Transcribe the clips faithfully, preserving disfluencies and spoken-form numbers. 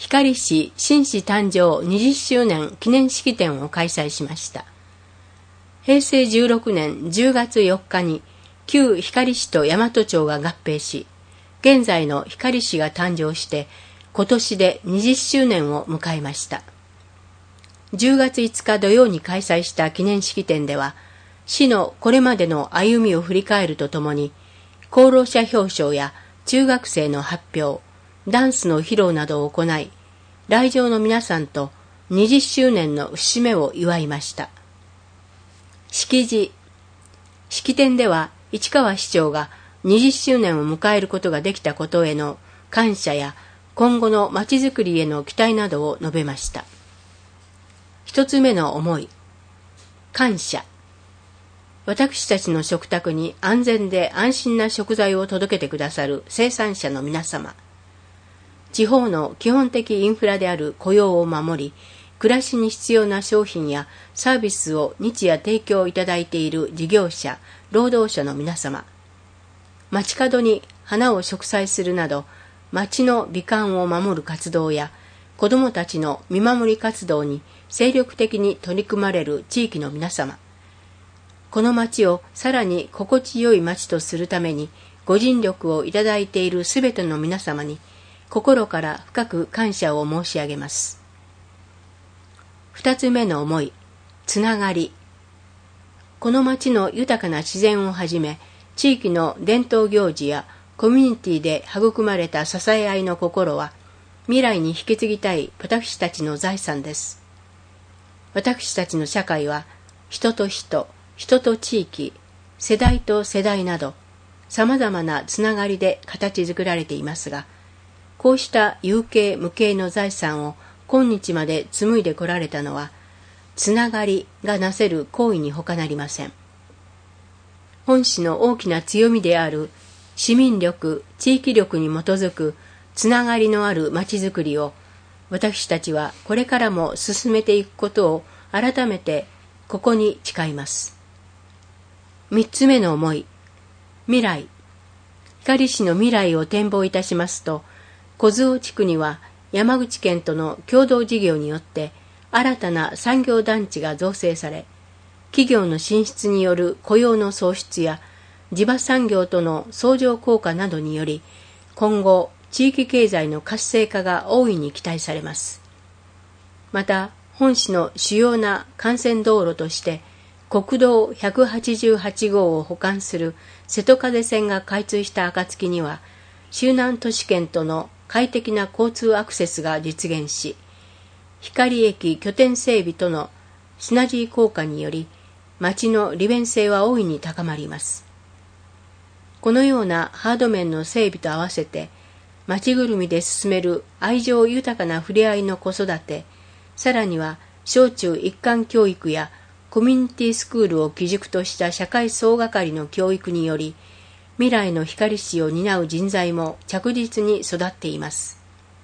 光市新市誕生にじゅっしゅうねん記念式典を開催しました。へいせいじゅうろくねんじゅうがつよっかに旧光市と大和町が合併し、現在の光市が誕生して今年でにじゅっしゅうねんを迎えました。じゅうがついつか土曜に開催した記念式典では、市のこれまでの歩みを振り返るとともに、功労者表彰や中学生の発表、ダンスの披露などを行い、来場の皆さんとにじゅっしゅうねんの節目を祝いました。式辞。式典では市川市長がにじゅっしゅうねんを迎えることができたことへの感謝や今後のまちづくりへの期待などを述べました。一つ目の思い。感謝。私たちの食卓に安全で安心な食材を届けてくださる生産者の皆様。地方の基本的インフラである雇用を守り、暮らしに必要な商品やサービスを日夜提供いただいている事業者、労働者の皆様。街角に花を植栽するなど、街の美観を守る活動や、子どもたちの見守り活動に精力的に取り組まれる地域の皆様。この街をさらに心地よい街とするためにご尽力をいただいているすべての皆様に心から深く感謝を申し上げます。二つ目の思い、つながり。この街の豊かな自然をはじめ、地域の伝統行事やコミュニティで育まれた支え合いの心は、未来に引き継ぎたい私たちの財産です。私たちの社会は、人と人、人と地域、世代と世代など、様々なつながりで形作られていますが、こうした有形無形の財産を今日まで紡いでこられたのは、つながりがなせる行為に他なりません。本市の大きな強みである市民力、地域力に基づくつながりのあるまちづくりを、私たちはこれからも進めていくことを改めてここに誓います。三つ目の思い、未来。光市の未来を展望いたしますと、小津尾地区には山口県との共同事業によって新たな産業団地が造成され、企業の進出による雇用の創出や地場産業との相乗効果などにより、今後地域経済の活性化が大いに期待されます。また、本市の主要な幹線道路として国道ひゃくはちじゅうはちごうを補完する瀬戸風線が開通した暁には、周南都市圏との快適な交通アクセスが実現し、光駅拠点整備とのシナジー効果により、街の利便性は大いに高まります。このようなハード面の整備と合わせて、街ぐるみで進める愛情豊かな触れ合いの子育て、さらには小中一貫教育やコミュニティスクールを基軸とした社会総がかりの教育により、未来の光市を担う人材も着実に育っています。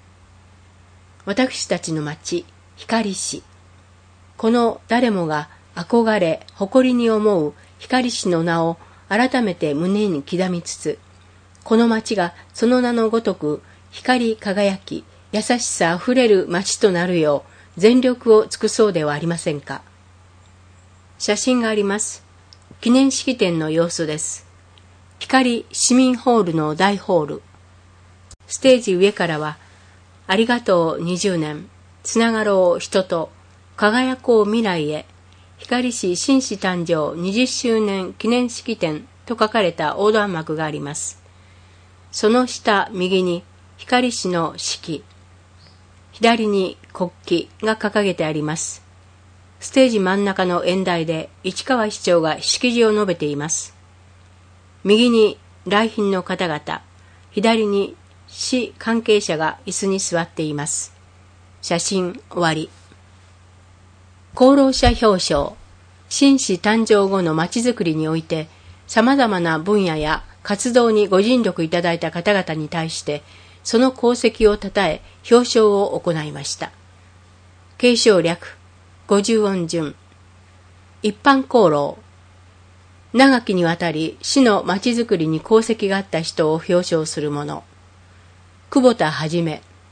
私たちの町、光市。この誰もが憧れ、誇りに思う光市の名を改めて胸に刻みつつ、この町がその名のごとく光り輝き、優しさあふれる町となるよう全力を尽くそうではありませんか。写真があります。記念式典の様子です。光市民ホールの大ホール。ステージ上からは、ありがとうにじゅうねん、つながろう人と、輝こう未来へ、光市新市誕生にじゅっしゅうねん記念式典と書かれた横断幕があります。その下右に光市の式、左に国旗が掲げてあります。ステージ真ん中の演台で市川市長が式辞を述べています。右に来賓の方々、左に市関係者が椅子に座っています。写真終わり。功労者表彰。新市誕生後のまちづくりにおいて、様々な分野や活動にご尽力いただいた方々に対して、その功績をたたえ、表彰を行いました。継承略、五十音順。一般功労。長きにわたり市のまちづくりに功績があった人を表彰するもの。久保田はじめ。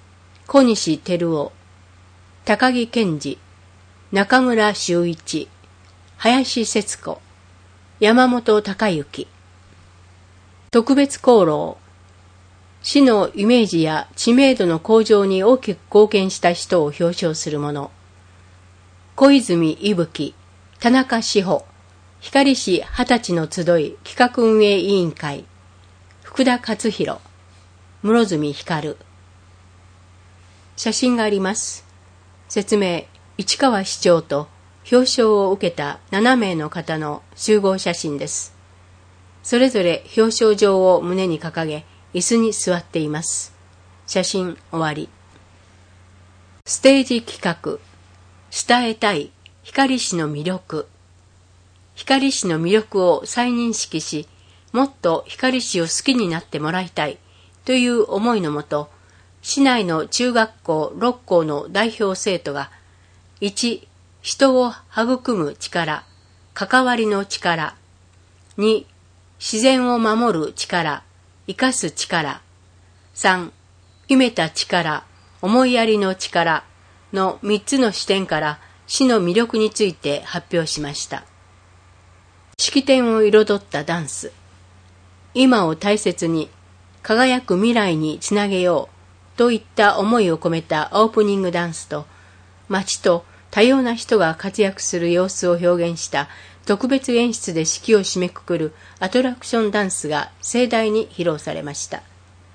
小西照夫、高木健二、中村修一、林節子、山本隆之。特別功労。市のイメージや知名度の向上に大きく貢献した人を表彰するもの。小泉伊吹、田中志保、光市二十歳の集い企画運営委員会、福田勝弘、室積光。写真があります。説明。市川市長と表彰を受けたななめいの方の集合写真です。それぞれ表彰状を胸に掲げ、椅子に座っています。写真終わり。ステージ企画。伝えたい光市の魅力。光市の魅力を再認識し、もっと光市を好きになってもらいたいという思いのもと、市内の中学校ろっこうの代表生徒が、いち. 人を育む力、関わりの力。に. 自然を守る力、生かす力。さん. 秘めた力、思いやりの力のみっつの視点から市の魅力について発表しました。式典を彩ったダンス。今を大切に、輝く未来につなげようといった思いを込めたオープニングダンスと、街と多様な人が活躍する様子を表現した特別演出で式を締めくくるアトラクションダンスが盛大に披露されました。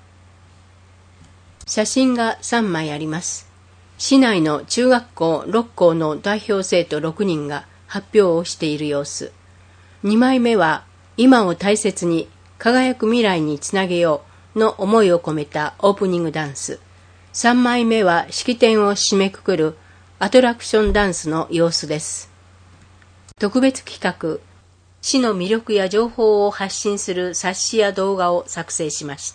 写真がさんまいあります。市内の中学校ろっこうの代表生徒ろくにんが発表をしている様子。にまいめは今を大切に輝く未来につなげようの思いを込めたオープニングダンス。さんまいめは式典を締めくくるアトラクションダンスの様子です。特別企画、市の魅力や情報を発信する冊子や動画を作成しました。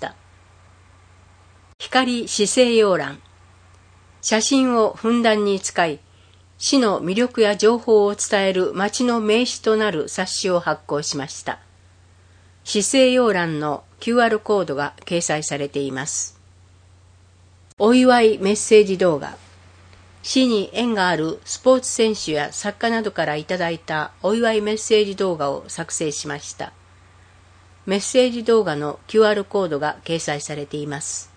光市政要覧。写真をふんだんに使い、市の魅力や情報を伝える町の名刺となる冊子を発行しました。市政要覧の キューアール コードが掲載されています。お祝いメッセージ動画。市に縁があるスポーツ選手や作家などからいただいたお祝いメッセージ動画を作成しました。メッセージ動画の キューアール コードが掲載されています。